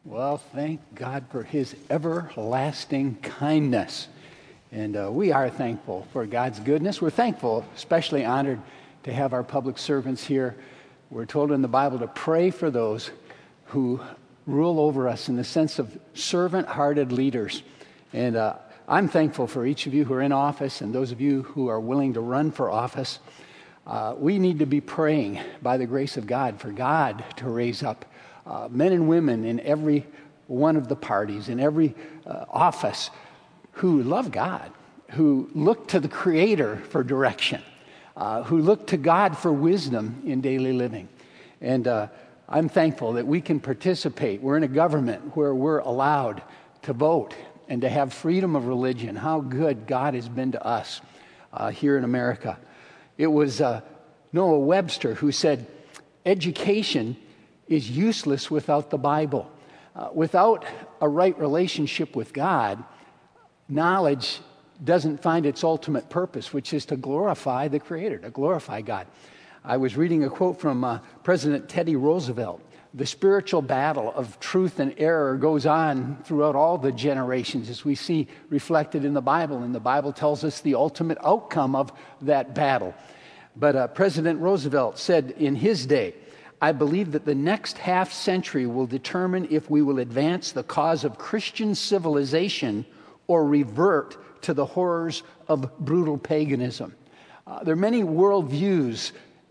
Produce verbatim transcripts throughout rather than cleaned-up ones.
Well, thank God for his everlasting kindness. And uh, we are thankful for God's goodness. We're thankful, especially honored to have our public servants here. We're told in the Bible to pray for those who rule over us in the sense of servant-hearted leaders. And uh, I'm thankful for each of you who are in office and those of you who are willing to run for office. Uh, we need to be praying by the grace of God for God to raise up Uh, men and women in every one of the parties, in every uh, office, who love God, who look to the Creator for direction, uh, who look to God for wisdom in daily living. And uh, I'm thankful that we can participate. We're in a government where we're allowed to vote and to have freedom of religion. How good God has been to us uh, here in America. It was uh, Noah Webster who said, education is useless without the Bible. Uh, without a right relationship with God, knowledge doesn't find its ultimate purpose, which is to glorify the Creator, to glorify God. I was reading a quote from uh, President Teddy Roosevelt. The spiritual battle of truth and error goes on throughout all the generations, as we see reflected in the Bible, and the Bible tells us the ultimate outcome of that battle. But uh, President Roosevelt said in his day, I believe that the next half century will determine if we will advance the cause of Christian civilization or revert to the horrors of brutal paganism. Uh, there are many worldviews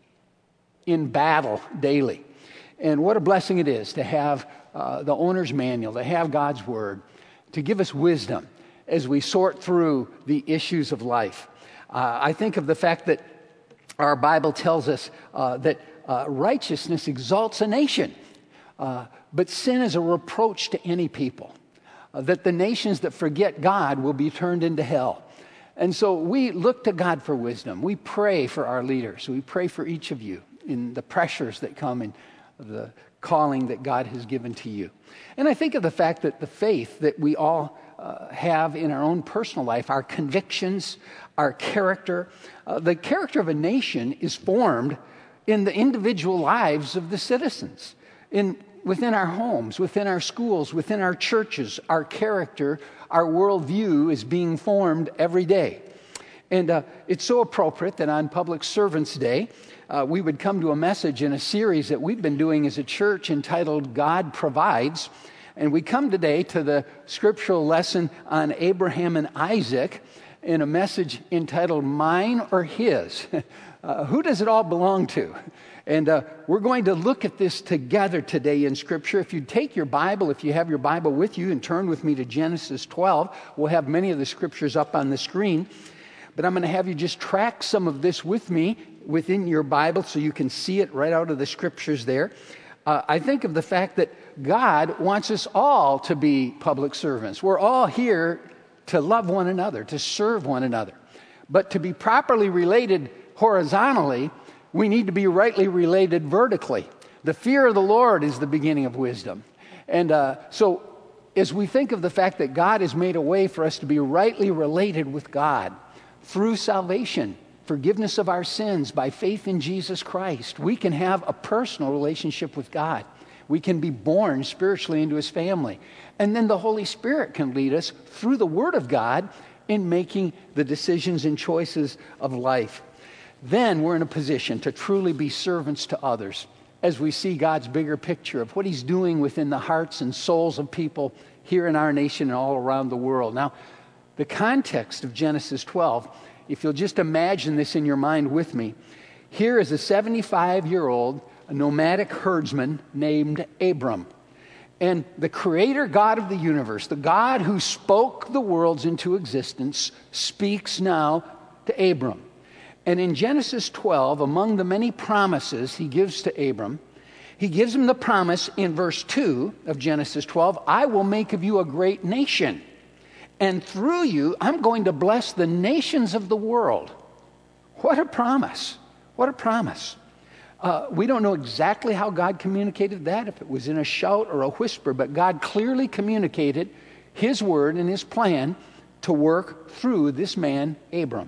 in battle daily. And what a blessing it is to have uh, the owner's manual, to have God's Word, to give us wisdom as we sort through the issues of life. Uh, I think of the fact that our Bible tells us uh, that Uh, righteousness exalts a nation, uh, but sin is a reproach to any people. Uh, that the nations that forget God will be turned into hell. And so we look to God for wisdom. We pray for our leaders. We pray for each of you in the pressures that come in the calling that God has given to you. And I think of the fact that the faith that we all uh, have in our own personal life, our convictions, our character, uh, the character of a nation is formed in the individual lives of the citizens, in within our homes, within our schools, within our churches. Our character, our worldview is being formed every day. And uh, it's so appropriate that on Public Servants Day, uh, we would come to a message in a series that we've been doing as a church entitled God Provides. And we come today to the scriptural lesson on Abraham and Isaac in a message entitled Mine or His? Uh, who does it all belong to? And uh, we're going to look at this together today in Scripture. If you take your Bible, if you have your Bible with you, and turn with me to Genesis twelve, we'll have many of the Scriptures up on the screen. But I'm going to have you just track some of this with me within your Bible so you can see it right out of the Scriptures there. Uh, I think of the fact that God wants us all to be public servants. We're all here to love one another, to serve one another. But to be properly related horizontally, we need to be rightly related vertically. The fear of the Lord is the beginning of wisdom. And uh, so as we think of the fact that God has made a way for us to be rightly related with God through salvation, forgiveness of our sins by faith in Jesus Christ, we can have a personal relationship with God. We can be born spiritually into His family. And then the Holy Spirit can lead us through the Word of God in making the decisions and choices of life. Then we're in a position to truly be servants to others as we see God's bigger picture of what He's doing within the hearts and souls of people here in our nation and all around the world. Now, the context of Genesis twelve, if you'll just imagine this in your mind with me, here is a seventy-five-year-old nomadic herdsman named Abram. And the Creator God of the universe, the God who spoke the worlds into existence, speaks now to Abram. And in Genesis twelve, among the many promises He gives to Abram, He gives him the promise in verse two of Genesis twelve, I will make of you a great nation, and through you I'm going to bless the nations of the world. What a promise. What a promise. Uh, we don't know exactly how God communicated that, if it was in a shout or a whisper, but God clearly communicated His word and His plan to work through this man, Abram.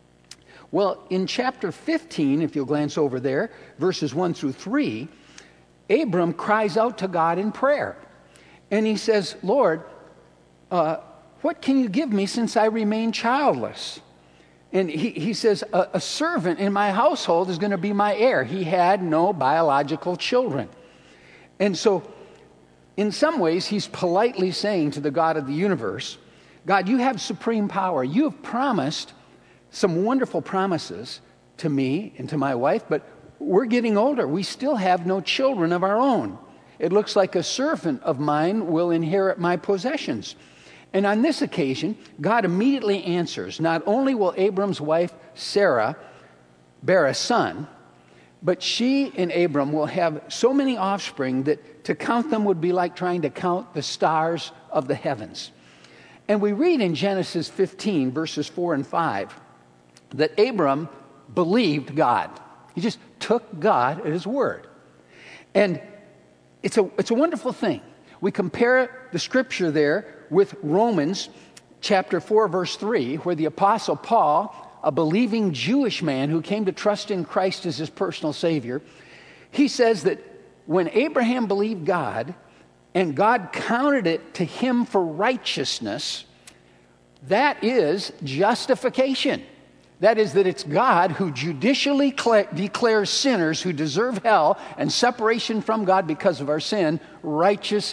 Well, in chapter fifteen, if you'll glance over there, verses one through three, Abram cries out to God in prayer. And he says, Lord, uh, what can you give me since I remain childless? And he, he says, a, a servant in my household is going to be my heir. He had no biological children. And so, in some ways, he's politely saying to the God of the universe, God, you have supreme power. You have promised some wonderful promises to me and to my wife, but we're getting older. We still have no children of our own. It looks like a servant of mine will inherit my possessions. And on this occasion, God immediately answers. Not only will Abram's wife, Sarah, bear a son, but she and Abram will have so many offspring that to count them would be like trying to count the stars of the heavens. And we read in Genesis fifteen, verses four and five, that Abram believed God. He just took God at his word. And it's a, it's a wonderful thing. We compare the scripture there with Romans chapter four, verse three, where the Apostle Paul, a believing Jewish man who came to trust in Christ as his personal Savior, he says that when Abraham believed God and God counted it to him for righteousness, that is justification. That is, that it's God who judicially declares sinners who deserve hell and separation from God because of our sin, righteous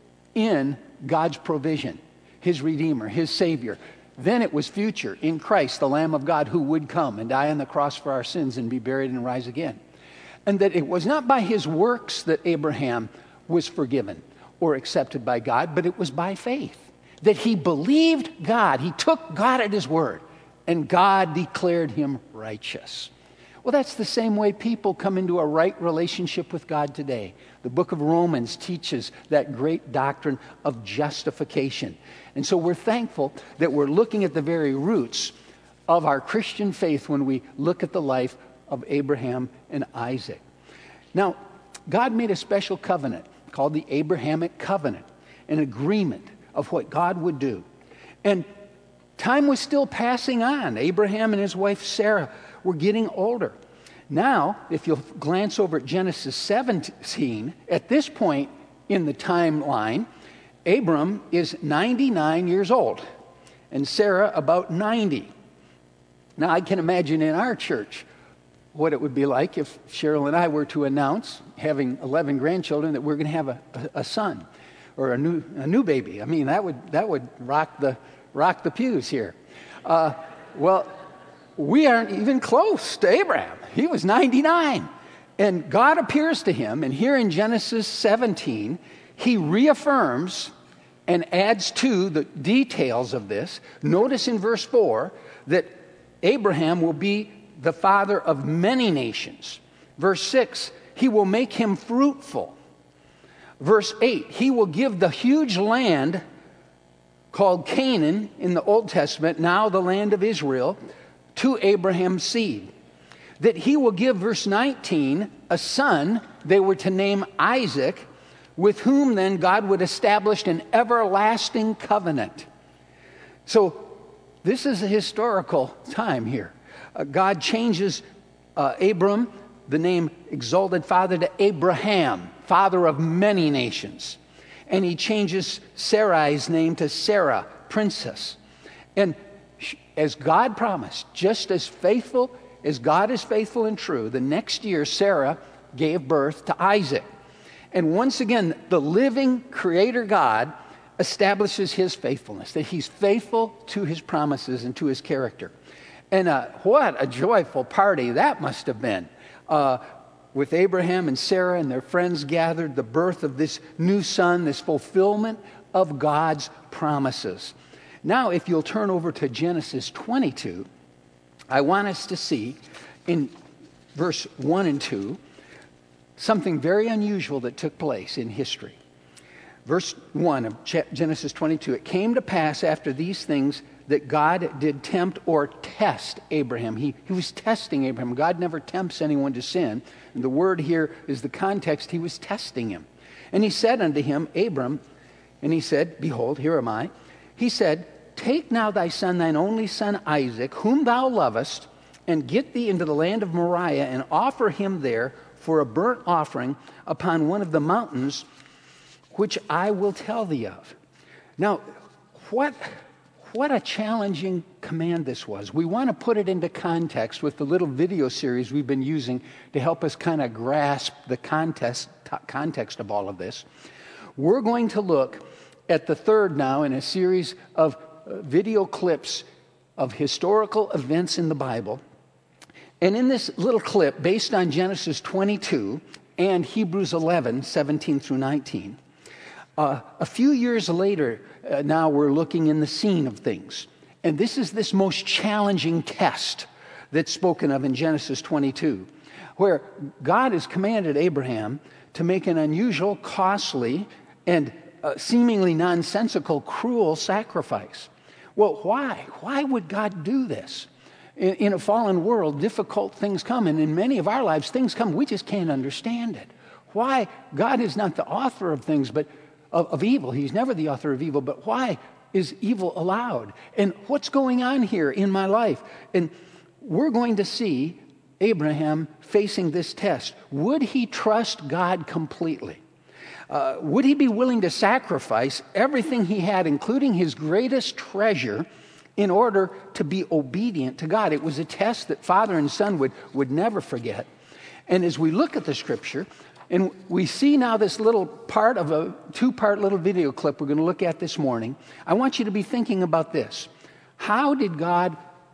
in God's provision, his Redeemer, his Savior. Then it was future in Christ, the Lamb of God, who would come and die on the cross for our sins and be buried and rise again. And that it was not by his works that Abraham was forgiven or accepted by God, but it was by faith. That he believed God. He took God at his word, and God declared him righteous. Well, that's the same way people come into a right relationship with God today. The book of Romans teaches that great doctrine of justification. And so we're thankful that we're looking at the very roots of our Christian faith when we look at the life of Abraham and Isaac. Now, God made a special covenant called the Abrahamic covenant, an agreement of what God would do. And time was still passing on. Abraham and his wife Sarah were getting older. Now, if you'll glance over at Genesis seventeen, at this point in the timeline, Abram is ninety-nine years old, and Sarah about ninety. Now, I can imagine in our church what it would be like if Cheryl and I were to announce, having eleven grandchildren, that we're going to have a, a, a son or a new a new baby. I mean, that would that would rock the rock the pews here. Uh, well, we aren't even close to Abraham. He was ninety-nine. And God appears to him, and here in Genesis seventeen, he reaffirms and adds to the details of this. Notice in verse four that Abraham will be the father of many nations. Verse six, he will make him fruitful. Verse eight, he will give the huge land called Canaan in the Old Testament, now the land of Israel, to Abraham's seed. That he will give, verse nineteen, a son they were to name Isaac, with whom then God would establish an everlasting covenant. So this is a historical time here. Uh, God changes uh, Abram, the name exalted father, to Abraham, father of many nations. And he changes Sarai's name to Sarah, princess. And as God promised, just as faithful as God is faithful and true, the next year Sarah gave birth to Isaac. And once again, the living Creator God establishes his faithfulness, that he's faithful to his promises and to his character. And uh, what a joyful party that must have been. Uh, with Abraham and Sarah and their friends gathered, the birth of this new son, this fulfillment of God's promises. Now, if you'll turn over to Genesis twenty-two, I want us to see in verse one and two something very unusual that took place in history. Verse one of Genesis twenty-two, it came to pass after these things that God did tempt or test Abraham. He, he was testing Abraham. God never tempts anyone to sin. And the word here is the context. He was testing him. And he said unto him, Abram, and he said, behold, here am I. He said, take now thy son, thine only son Isaac, whom thou lovest, and get thee into the land of Moriah, and offer him there for a burnt offering upon one of the mountains which I will tell thee of. Now, what, what a challenging command this was. We want to put it into context with the little video series we've been using to help us kind of grasp the context, context of all of this. We're going to look at the third now in a series of video clips of historical events in the Bible. And in this little clip, based on Genesis twenty-two and Hebrews eleven, seventeen through nineteen, uh, a few years later, uh, now we're looking in the scene of things. And this is this most challenging test that's spoken of in Genesis twenty-two, where God has commanded Abraham to make an unusual, costly, and uh, seemingly nonsensical, cruel sacrifice. Well, why? Why would God do this? In, in a fallen world, difficult things come, and in many of our lives, things come, we just can't understand it. Why? God is not the author of things, but of, of evil. He's never the author of evil, but why is evil allowed? And what's going on here in my life? And we're going to see Abraham facing this test. Would he trust God completely? Uh, would he be willing to sacrifice everything he had, including his greatest treasure, in order to be obedient to God? It was a test that father and son would, would never forget. And as we look at the scripture, and we see now this little part of a two-part little video clip we're going to look at this morning, I want you to be thinking about this. How did God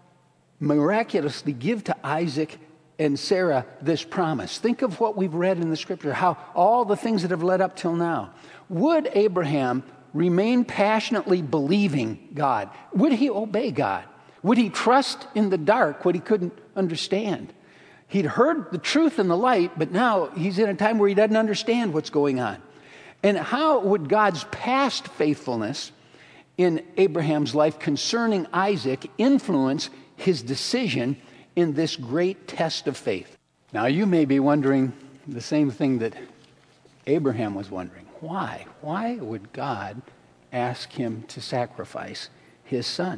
miraculously give to Isaac and Sarah this promise? Think of what we've read in the scripture, how all the things that have led up till now. Would Abraham remain passionately believing God? Would he obey God? Would he trust in the dark what he couldn't understand? He'd heard the truth in the light, but now he's in a time where he doesn't understand what's going on. And how would God's past faithfulness in Abraham's life concerning Isaac influence his decision in this great test of faith? Now, you may be wondering the same thing that Abraham was wondering. Why? Why would God ask him to sacrifice his son?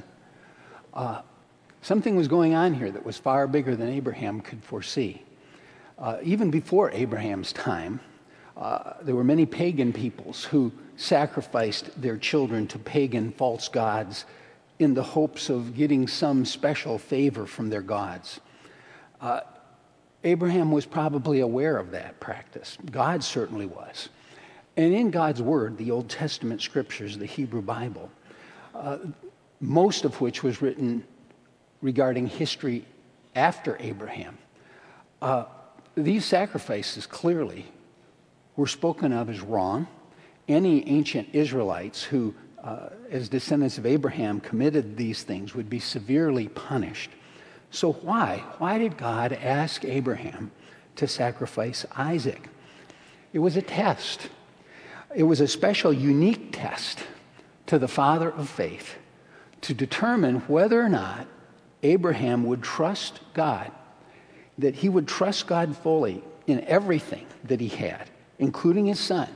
Uh, something was going on here that was far bigger than Abraham could foresee. Uh, even before Abraham's time, uh, there were many pagan peoples who sacrificed their children to pagan false gods in the hopes of getting some special favor from their gods. Uh, Abraham was probably aware of that practice. God certainly was. And in God's Word, the Old Testament scriptures, the Hebrew Bible, uh, most of which was written regarding history after Abraham, uh, these sacrifices clearly were spoken of as wrong. Any ancient Israelites who Uh, as descendants of Abraham committed these things would be severely punished. So why? Why did God ask Abraham to sacrifice Isaac? It was a test. It was a special, unique test to the father of faith to determine whether or not Abraham would trust God, that he would trust God fully in everything that he had, including his son,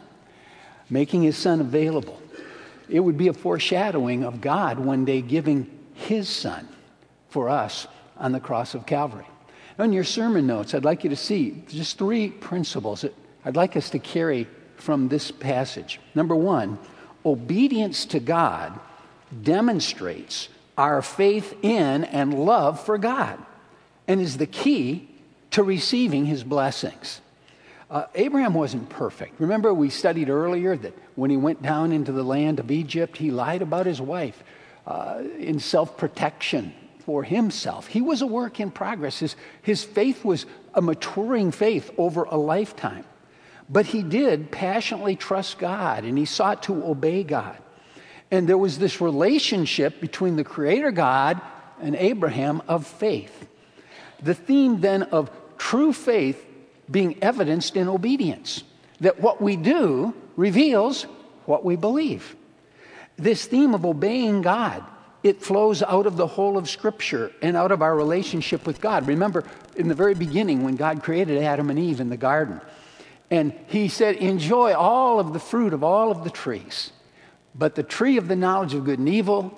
making his son available. It would be a foreshadowing of God one day giving his son for us on the cross of Calvary. On your sermon notes, I'd like you to see just three principles that I'd like us to carry from this passage. Number one, obedience to God demonstrates our faith in and love for God and is the key to receiving his blessings. Uh, Abraham wasn't perfect. Remember, we studied earlier that when he went down into the land of Egypt, he lied about his wife uh, in self-protection for himself. He was a work in progress. His, his faith was a maturing faith over a lifetime. But he did passionately trust God, and he sought to obey God. And there was this relationship between the Creator God and Abraham of faith. The theme then of true faith being evidenced in obedience, that what we do reveals what we believe. This theme of obeying God, it flows out of the whole of Scripture and out of our relationship with God. Remember, in the very beginning, when God created Adam and Eve in the garden, and he said, enjoy all of the fruit of all of the trees, but the tree of the knowledge of good and evil,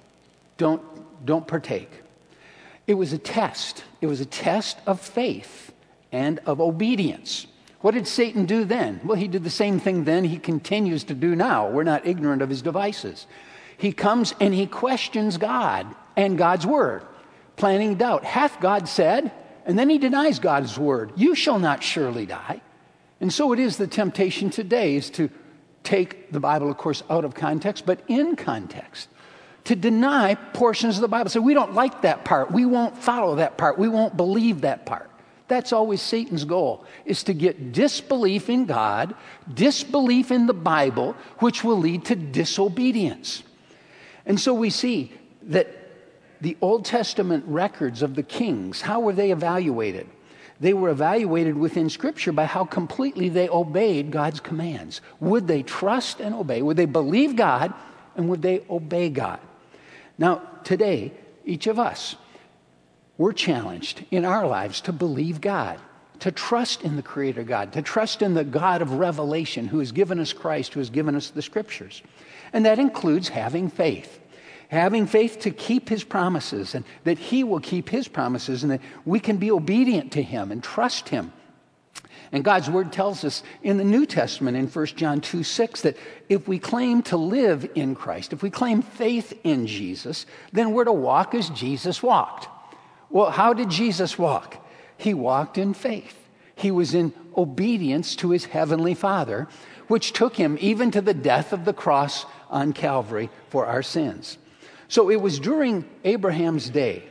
don't, don't partake. It was a test. It was a test of faith and of obedience. What did Satan do then? Well, he did the same thing then he continues to do now. We're not ignorant of his devices. He comes and he questions God and God's word, planting doubt. Hath God said? And then he denies God's word. You shall not surely die. And so it is the temptation today is to take the Bible, of course, out of context, but in context. To deny portions of the Bible. So we don't like that part. We won't follow that part. We won't believe that part. That's always Satan's goal, is to get disbelief in God, disbelief in the Bible, which will lead to disobedience. And so we see that the Old Testament records of the kings, how were they evaluated? They were evaluated within Scripture by how completely they obeyed God's commands. Would they trust and obey? Would they believe God? And would they obey God? Now, today, each of us, we're challenged in our lives to believe God, to trust in the Creator God, to trust in the God of revelation who has given us Christ, who has given us the Scriptures. And that includes having faith. Having faith to keep His promises, and that He will keep His promises, and that we can be obedient to Him and trust Him. And God's Word tells us in the New Testament in First John two six that if we claim to live in Christ, if we claim faith in Jesus, then we're to walk as Jesus walked. Well, how did Jesus walk? He walked in faith. He was in obedience to His heavenly Father, which took Him even to the death of the cross on Calvary for our sins. So it was during Abraham's day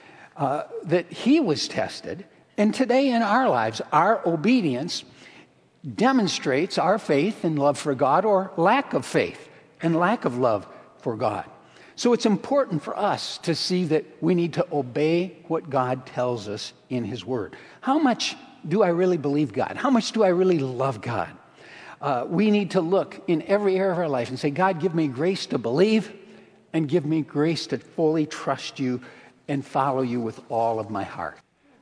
uh, that he was tested. And today in our lives, our obedience demonstrates our faith and love for God, or lack of faith and lack of love for God. So it's important for us to see that we need to obey what God tells us in His Word. How much do I really believe God? How much do I really love God? Uh, we need to look in every area of our life and say, God, give me grace to believe, and give me grace to fully trust You and follow You with all of my heart.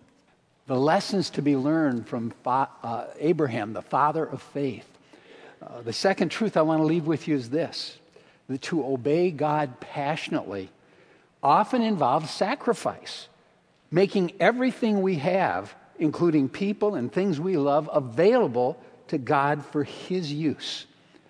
The lessons to be learned from fa- uh, Abraham, the father of faith. Uh, the second truth I want to leave with you is this: that to obey God passionately often involves sacrifice, making everything we have, including people and things we love, available to God for His use.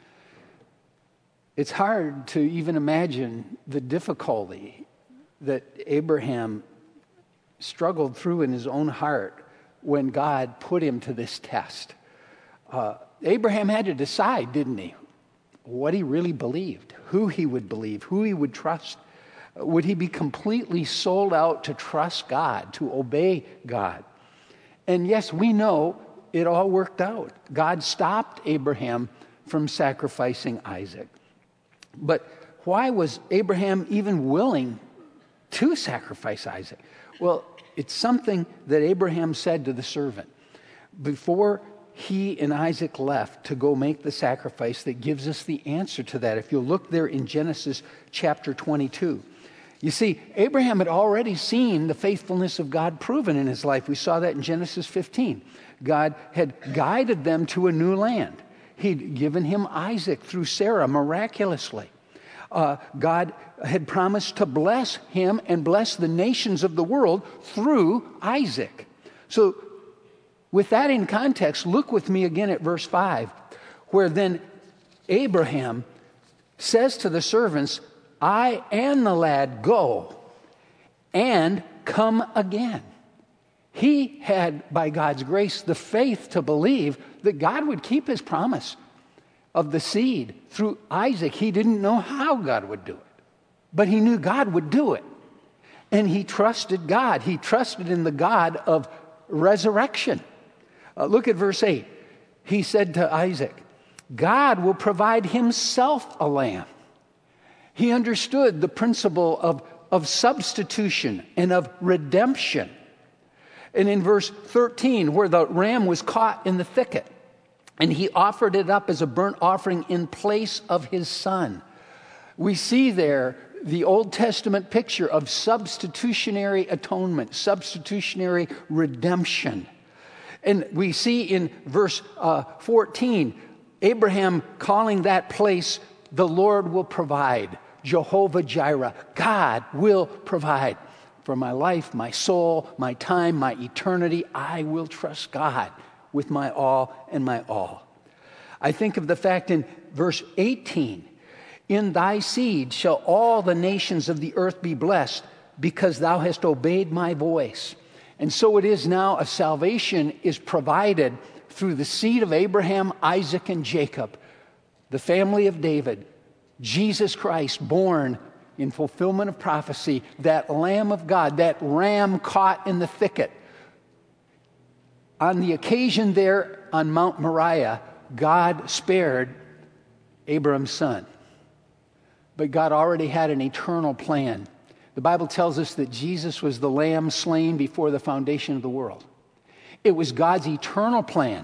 It's hard to even imagine the difficulty that Abraham struggled through in his own heart when God put him to this test. Uh, Abraham had to decide, didn't he, what he really believed, who he would believe, who he would trust. Would he be completely sold out to trust God, to obey God? And yes, we know it all worked out. God stopped Abraham from sacrificing Isaac. But why was Abraham even willing to sacrifice Isaac? Well, it's something that Abraham said to the servant before he and Isaac left to go make the sacrifice that gives us the answer to that. If you'll look there in Genesis chapter twenty-two. You see, Abraham had already seen the faithfulness of God proven in his life. We saw that in Genesis fifteen. God had guided them to a new land. He'd given him Isaac through Sarah miraculously. Uh, God had promised to bless him and bless the nations of the world through Isaac. So with that in context, look with me again at verse five, where then Abraham says to the servants, I and the lad go and come again. He had, by God's grace, the faith to believe that God would keep His promise of the seed through Isaac. He didn't know how God would do it, but he knew God would do it. And he trusted God. He trusted in the God of resurrection. Uh, look at verse eight. He said to Isaac, God will provide Himself a lamb. He understood the principle of, of substitution and of redemption. And in verse thirteen, where the ram was caught in the thicket, and he offered it up as a burnt offering in place of his son. We see there the Old Testament picture of substitutionary atonement, substitutionary redemption. And we see in verse uh, fourteen, Abraham calling that place, the Lord will provide, Jehovah Jireh. God will provide. For my life, my soul, my time, my eternity, I will trust God with my all and my all. I think of the fact in verse eighteen, in thy seed shall all the nations of the earth be blessed, because thou hast obeyed my voice. And so it is now, a salvation is provided through the seed of Abraham, Isaac, and Jacob, the family of David, Jesus Christ, born in fulfillment of prophecy, that Lamb of God, that ram caught in the thicket. On the occasion there on Mount Moriah, God spared Abraham's son. But God already had an eternal plan. The Bible tells us that Jesus was the lamb slain before the foundation of the world. It was God's eternal plan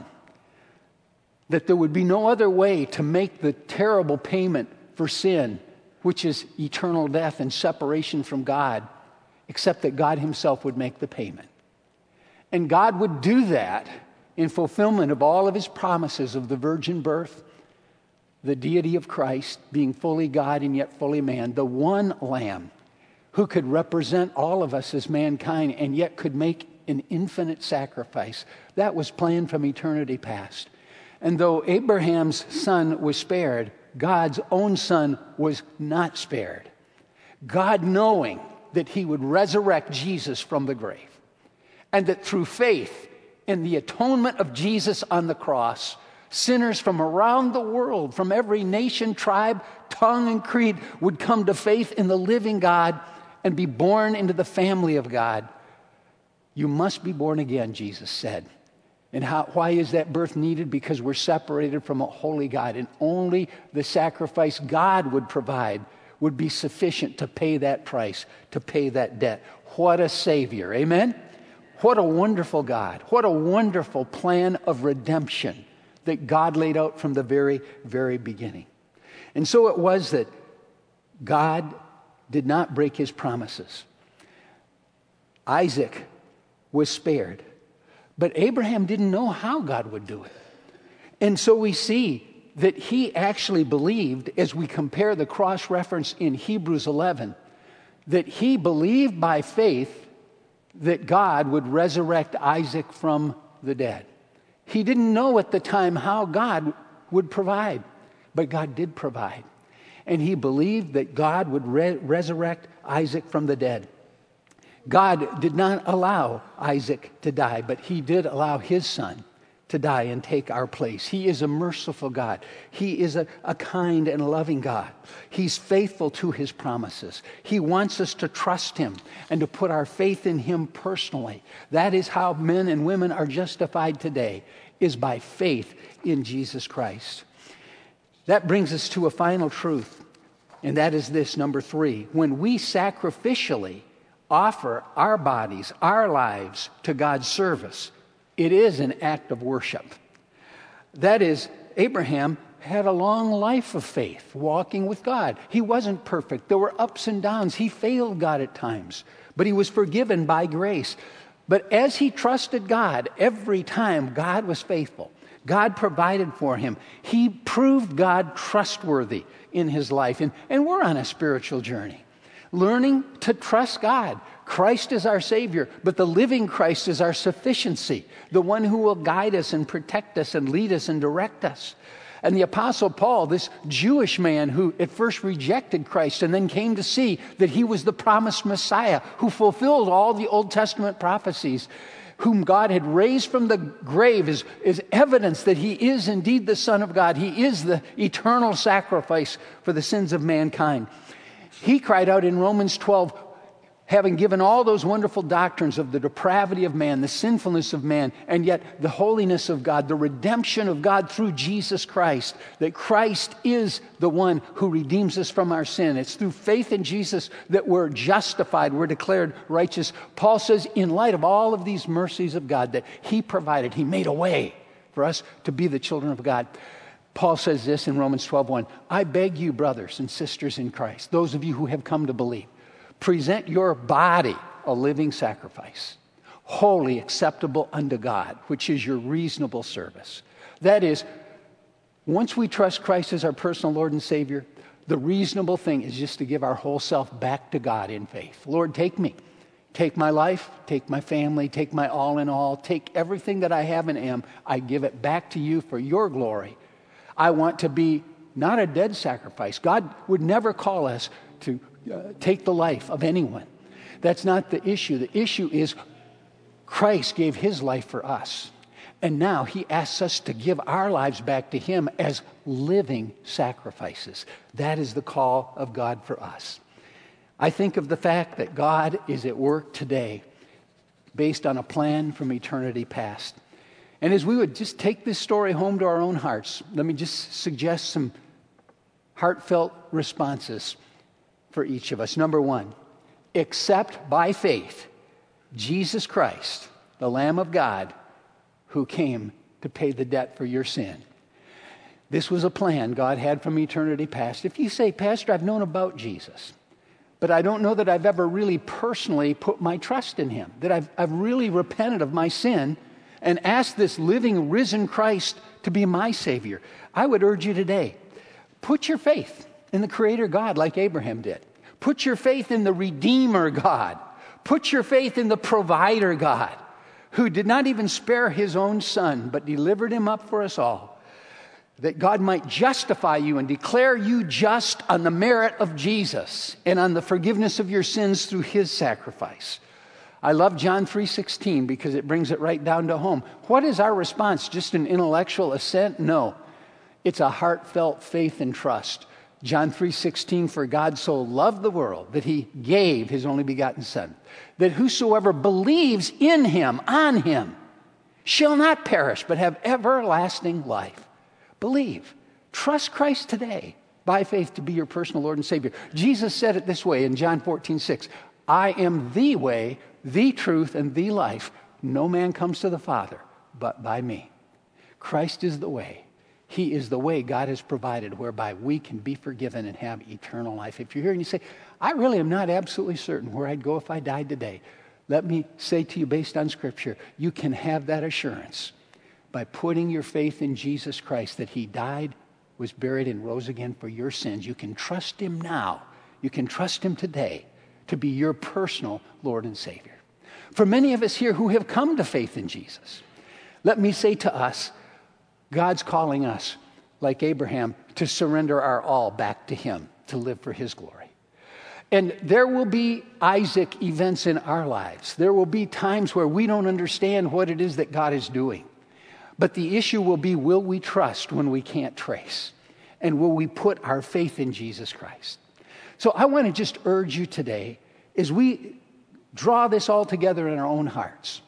that there would be no other way to make the terrible payment for sin, which is eternal death and separation from God, except that God himself would make the payment. And God would do that in fulfillment of all of his promises of the virgin birth, the deity of Christ, being fully God and yet fully man, the one lamb who could represent all of us as mankind and yet could make an infinite sacrifice. That was planned from eternity past. And though Abraham's son was spared, God's own son was not spared. God, knowing that he would resurrect Jesus from the grave, and that through faith in the atonement of Jesus on the cross, sinners from around the world, from every nation, tribe, tongue, and creed, would come to faith in the living God and be born into the family of God. You must be born again, Jesus said. And how, why is that birth needed? Because we're separated from a holy God, and only the sacrifice God would provide would be sufficient to pay that price, to pay that debt. What a Savior, amen? What a wonderful God. What a wonderful plan of redemption that God laid out from the very, very beginning. And so it was that God did not break his promises. Isaac was spared, but Abraham didn't know how God would do it. And so we see that he actually believed, as we compare the cross-reference in Hebrews eleven, that he believed by faith that God would resurrect Isaac from the dead. He didn't know at the time how God would provide, but God did provide. And he believed that God would re- resurrect Isaac from the dead. God did not allow Isaac to die, but he did allow his son to die and take our place. He is a merciful God. He is a, a kind and loving God. He's faithful to his promises. He wants us to trust him and to put our faith in him personally. That is how men and women are justified today, is by faith in Jesus Christ. That brings us to a final truth, and that is this, number three. When we sacrificially offer our bodies, our lives to God's service, it is an act of worship. That is, Abraham had a long life of faith, walking with God. He wasn't perfect. There were ups and downs. He failed God at times, but he was forgiven by grace. But as he trusted God, every time God was faithful. God provided for him. He proved God trustworthy in his life. And, and we're on a spiritual journey, learning to trust God. Christ is our Savior, but the living Christ is our sufficiency, the one who will guide us and protect us and lead us and direct us. And the Apostle Paul, this Jewish man who at first rejected Christ and then came to see that he was the promised Messiah who fulfilled all the Old Testament prophecies, whom God had raised from the grave, is, is evidence that he is indeed the Son of God. He is the eternal sacrifice for the sins of mankind. He cried out in Romans twelve, having given all those wonderful doctrines of the depravity of man, the sinfulness of man, and yet the holiness of God, the redemption of God through Jesus Christ, that Christ is the one who redeems us from our sin. It's through faith in Jesus that we're justified, we're declared righteous. Paul says, in light of all of these mercies of God that he provided, he made a way for us to be the children of God. Paul says this in Romans twelve one, I beg you, brothers and sisters in Christ, those of you who have come to believe, present your body a living sacrifice, wholly acceptable unto God, which is your reasonable service. That is, once we trust Christ as our personal Lord and Savior, the reasonable thing is just to give our whole self back to God in faith. Lord, take me. Take my life, take my family, take my all in all, take everything that I have and am. I give it back to you for your glory. I want to be not a dead sacrifice. God would never call us to uh, take the life of anyone. That's not the issue. The issue is Christ gave his life for us. And now he asks us to give our lives back to him as living sacrifices. That is the call of God for us. I think of the fact that God is at work today based on a plan from eternity past. And as we would just take this story home to our own hearts, let me just suggest some heartfelt responses for each of us. Number one, accept by faith Jesus Christ, the Lamb of God, who came to pay the debt for your sin. This was a plan God had from eternity past. If you say, Pastor, I've known about Jesus, but I don't know that I've ever really personally put my trust in him, that I've, I've really repented of my sin and asked this living, risen Christ to be my Savior, I would urge you today, put your faith in the Creator God like Abraham did. Put your faith in the Redeemer God. Put your faith in the Provider God, who did not even spare his own Son, but delivered him up for us all, that God might justify you and declare you just on the merit of Jesus and on the forgiveness of your sins through his sacrifice. I love John three sixteen because it brings it right down to home. What is our response? Just an intellectual assent? No. It's a heartfelt faith and trust. John three sixteen, for God so loved the world that he gave his only begotten Son, that whosoever believes in him, on him, shall not perish, but have everlasting life. Believe. Trust Christ today by faith to be your personal Lord and Savior. Jesus said it this way in John fourteen six, I am the way, the truth, and the life. No man comes to the Father but by me. Christ is the way. He is the way God has provided whereby we can be forgiven and have eternal life. If you're here and you say, I really am not absolutely certain where I'd go if I died today, let me say to you based on Scripture, you can have that assurance by putting your faith in Jesus Christ, that he died, was buried, and rose again for your sins. You can trust him now. You can trust him today to be your personal Lord and Savior. For many of us here who have come to faith in Jesus, let me say to us, God's calling us, like Abraham, to surrender our all back to him, to live for his glory. And there will be Isaac events in our lives. There will be times where we don't understand what it is that God is doing. But the issue will be, will we trust when we can't trace? And will we put our faith in Jesus Christ? So I want to just urge you today, as we draw this all together in our own hearts,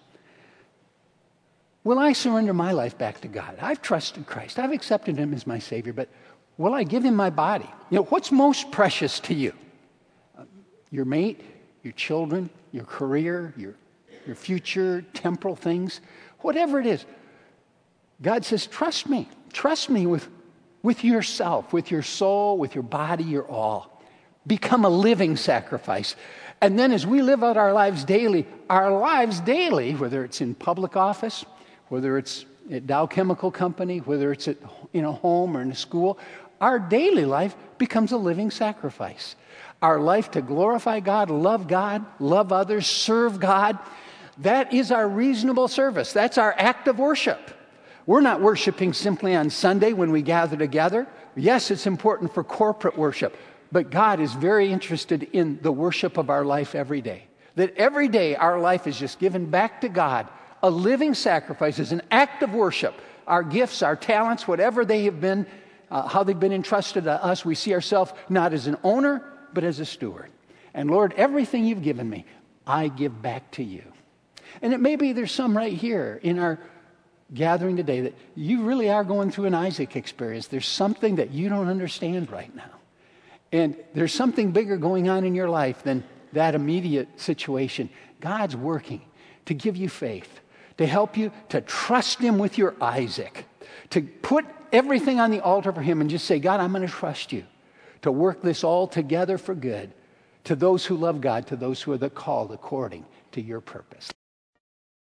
will I surrender my life back to God? I've trusted Christ. I've accepted him as my Savior, but will I give him my body? You know, what's most precious to you? Uh, your mate, your children, your career, your, your future, temporal things, whatever it is. God says, trust me. Trust me with, with yourself, with your soul, with your body, your all. Become a living sacrifice. And then as we live out our lives daily, our lives daily, whether it's in public office, whether it's at Dow Chemical Company, whether it's at, in a home or in a school, our daily life becomes a living sacrifice. Our life to glorify God, love God, love others, serve God, that is our reasonable service. That's our act of worship. We're not worshiping simply on Sunday when we gather together. Yes, it's important for corporate worship, but God is very interested in the worship of our life every day. That every day our life is just given back to God. A living sacrifice is an act of worship. Our gifts, our talents, whatever they have been, uh, how they've been entrusted to us, we see ourselves not as an owner, but as a steward. And Lord, everything you've given me, I give back to you. And it may be there's some right here in our gathering today that you really are going through an Isaac experience. There's something that you don't understand right now. And there's something bigger going on in your life than that immediate situation. God's working to give you faith, to help you to trust him with your Isaac, to put everything on the altar for him and just say, God, I'm going to trust you to work this all together for good to those who love God, to those who are the called according to your purpose.